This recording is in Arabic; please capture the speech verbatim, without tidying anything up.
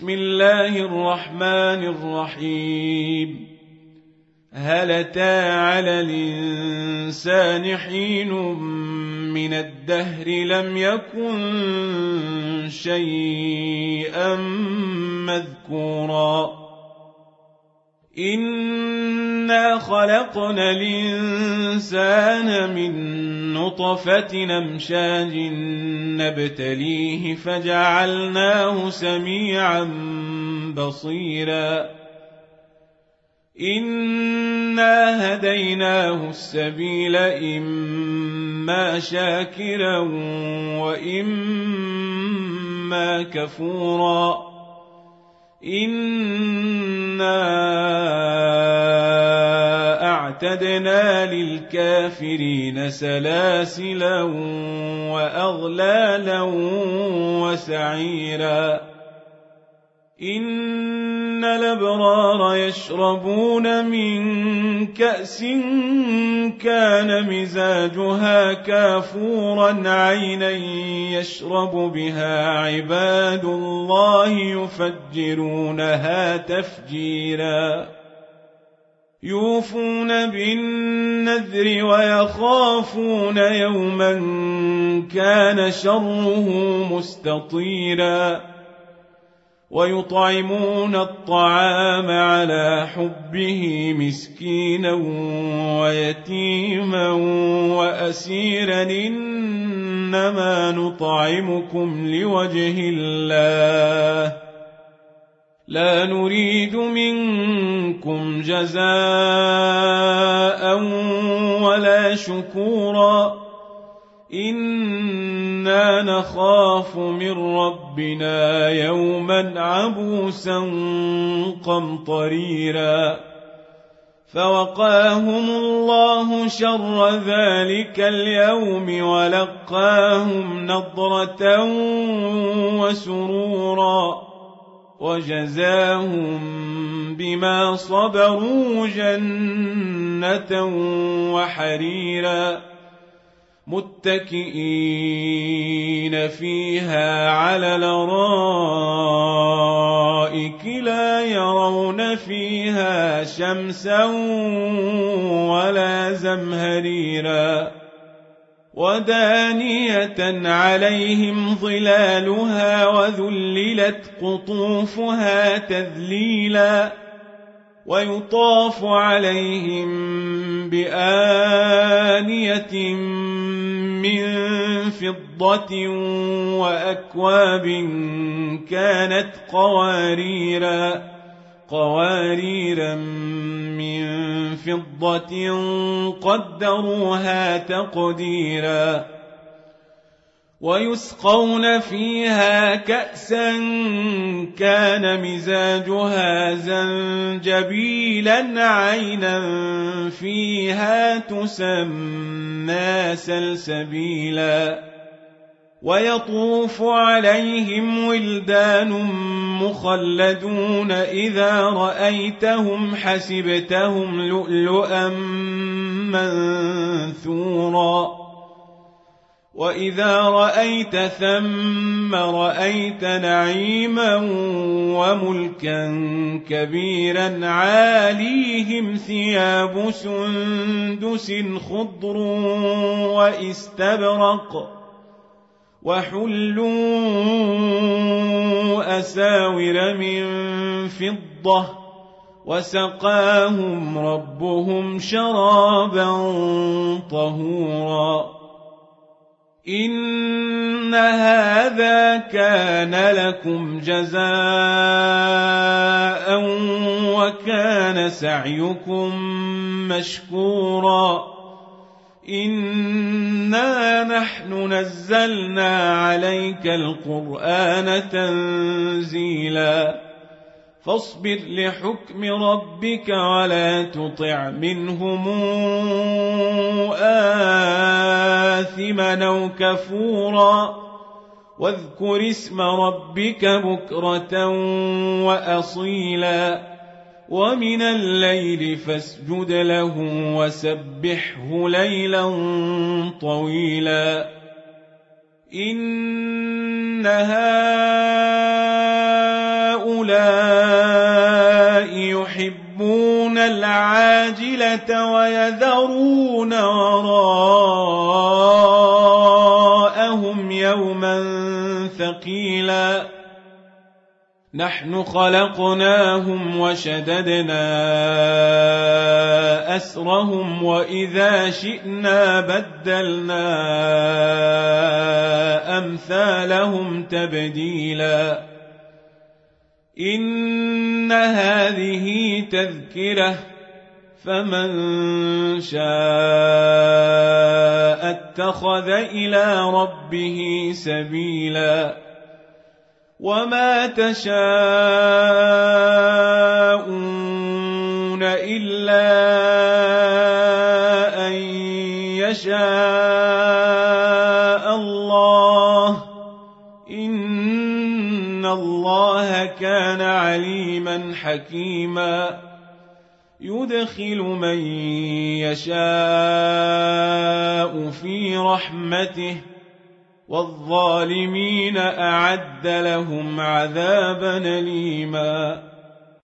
بسم الله الرحمن الرحيم. هل أتى على الإنسان حين من الدهر لم يكن شيئا مذكورا إنا خلقنا الإنسان من نطفة أمشاج نبتليه فجعلناه سميعا بصيرا إنا هديناه السبيل إما شاكرا وإما كفورا إنا أعتدنا للكافرين سلاسلا وأغلالا وسعيرا إن الأبرار يشربون من كأس كان مزاجها كافورا عينا يشرب بها عباد الله يفجرونها تفجيرا يوفون بالنذر ويخافون يوما كان شره مستطيرا ويطعمون الطعام على حبه مسكينا ويتيما وأسيرا إنما نطعمكم لوجه الله لا نريد منكم جزاء ولا شكورا إنا نخاف من ربنا يوما عبوسا قمطريرا فوقاهم الله شر ذلك اليوم ولقاهم نضرة وسرورا وجزاهم بما صبروا جنة وحريرا متكئين فيها على الأرائك لا يرون فيها شمسا ولا زمهريرا ودانية عليهم ظلالها وذللت قطوفها تذليلا ويطاف عليهم بآنية من فضة وأكواب كانت قواريرا قواريرا من فضة قدروها تقديرا ويسقون فيها كأسا كان مزاجها زنجبيلا عينا فيها تسمى سلسبيلا ويطوف عليهم ولدان مخلدون إذا رأيتهم حسبتهم لؤلؤا منثورا وإذا رأيت ثم رأيت نعيما وملكا كبيرا عاليهم ثياب سندس خضر واستبرق وحلوا أساور من فضة وسقاهم ربهم شرابا طهورا إن هذا كان لكم جزاء وكان سعيكم مشكورا إنا نحن نزلنا عليك القرآن تنزيلا فاصبر لحكم ربك ولا تطع منهم آثما أو كفورا واذكر اسم ربك بكرة وأصيلا ومن الليل فاسجد له وسبحه ليلا طويلا إن هؤلاء هؤلاء يحبون العاجلة ويذرون وراءهم يوما ثقيلا نحن خلقناهم وشددنا أسرهم وإذا شئنا بدلنا أمثالهم تبديلا إن هذه تذكرة فمن شاء اتخذ إلى ربه سبيلا وما تشاءون إلا أن يشاء الله إن الله كان عليما حكيما يدخل من يشاء في رحمته والظالمين أعد لهم عذابا أليما